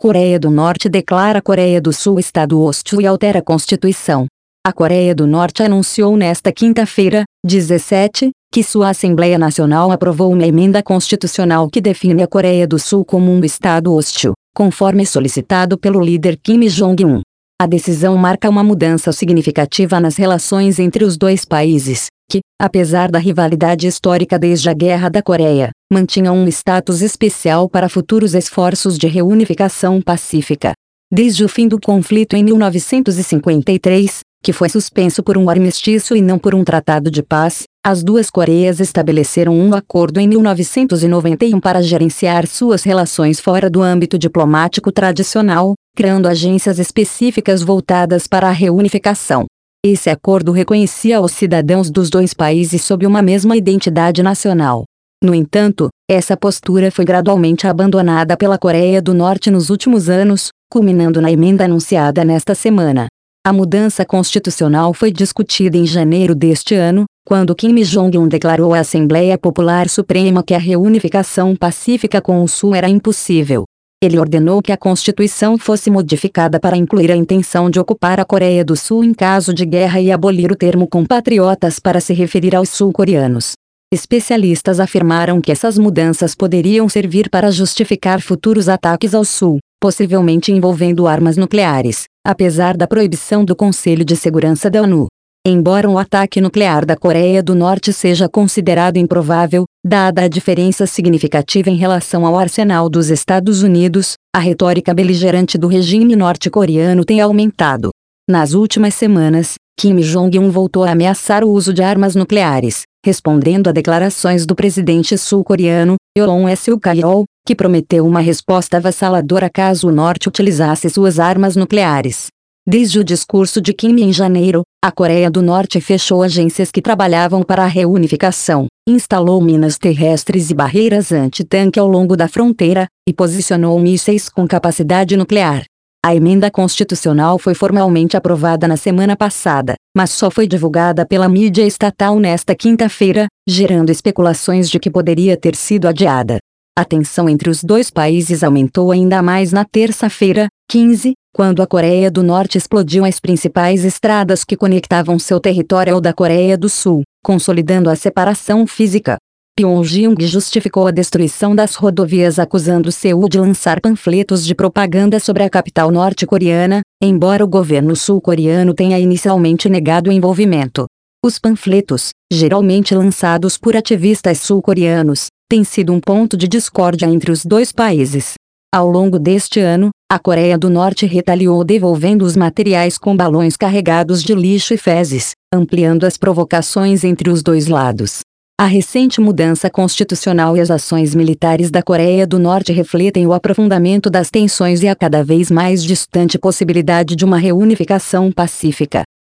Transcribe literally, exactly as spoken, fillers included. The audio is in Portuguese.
Coreia do Norte declara a Coreia do Sul estado hostil e altera a Constituição. A Coreia do Norte anunciou nesta quinta-feira, dezessete, que sua Assembleia Nacional aprovou uma emenda constitucional que define a Coreia do Sul como um estado hostil, conforme solicitado pelo líder Kim Jong-un. A decisão marca uma mudança significativa nas relações entre os dois países, que, apesar da rivalidade histórica desde a Guerra da Coreia, mantinham um status especial para futuros esforços de reunificação pacífica. Desde o fim do conflito em mil novecentos e cinquenta e três, que foi suspenso por um armistício e não por um tratado de paz, as duas Coreias estabeleceram um acordo em mil novecentos e noventa e um para gerenciar suas relações fora do âmbito diplomático tradicional, criando agências específicas voltadas para a reunificação. Esse acordo reconhecia os cidadãos dos dois países sob uma mesma identidade nacional. No entanto, essa postura foi gradualmente abandonada pela Coreia do Norte nos últimos anos, culminando na emenda anunciada nesta semana. A mudança constitucional foi discutida em janeiro deste ano, quando Kim Jong-un declarou à Assembleia Popular Suprema que a reunificação pacífica com o Sul era impossível. Ele ordenou que a Constituição fosse modificada para incluir a intenção de ocupar a Coreia do Sul em caso de guerra e abolir o termo compatriotas para se referir aos sul-coreanos. Especialistas afirmaram que essas mudanças poderiam servir para justificar futuros ataques ao Sul, possivelmente envolvendo armas nucleares, apesar da proibição do Conselho de Segurança da ONU. Embora um ataque nuclear da Coreia do Norte seja considerado improvável, dada a diferença significativa em relação ao arsenal dos Estados Unidos, a retórica beligerante do regime norte-coreano tem aumentado. Nas últimas semanas, Kim Jong-un voltou a ameaçar o uso de armas nucleares, respondendo a declarações do presidente sul-coreano, Yoon Suk-yeol, que prometeu uma resposta avassaladora caso o Norte utilizasse suas armas nucleares. Desde o discurso de Kim em janeiro, a Coreia do Norte fechou agências que trabalhavam para a reunificação, instalou minas terrestres e barreiras anti-tanque ao longo da fronteira, e posicionou mísseis com capacidade nuclear. A emenda constitucional foi formalmente aprovada na semana passada, mas só foi divulgada pela mídia estatal nesta quinta-feira, gerando especulações de que poderia ter sido adiada. A tensão entre os dois países aumentou ainda mais na terça-feira, quinze, quando a Coreia do Norte explodiu as principais estradas que conectavam seu território ao da Coreia do Sul, consolidando a separação física. Pyongyang justificou a destruição das rodovias acusando Seul de lançar panfletos de propaganda sobre a capital norte-coreana, embora o governo sul-coreano tenha inicialmente negado o envolvimento. Os panfletos, geralmente lançados por ativistas sul-coreanos, têm sido um ponto de discórdia entre os dois países. Ao longo deste ano, a Coreia do Norte retaliou devolvendo os materiais com balões carregados de lixo e fezes, ampliando as provocações entre os dois lados. A recente mudança constitucional e as ações militares da Coreia do Norte refletem o aprofundamento das tensões e a cada vez mais distante possibilidade de uma reunificação pacífica.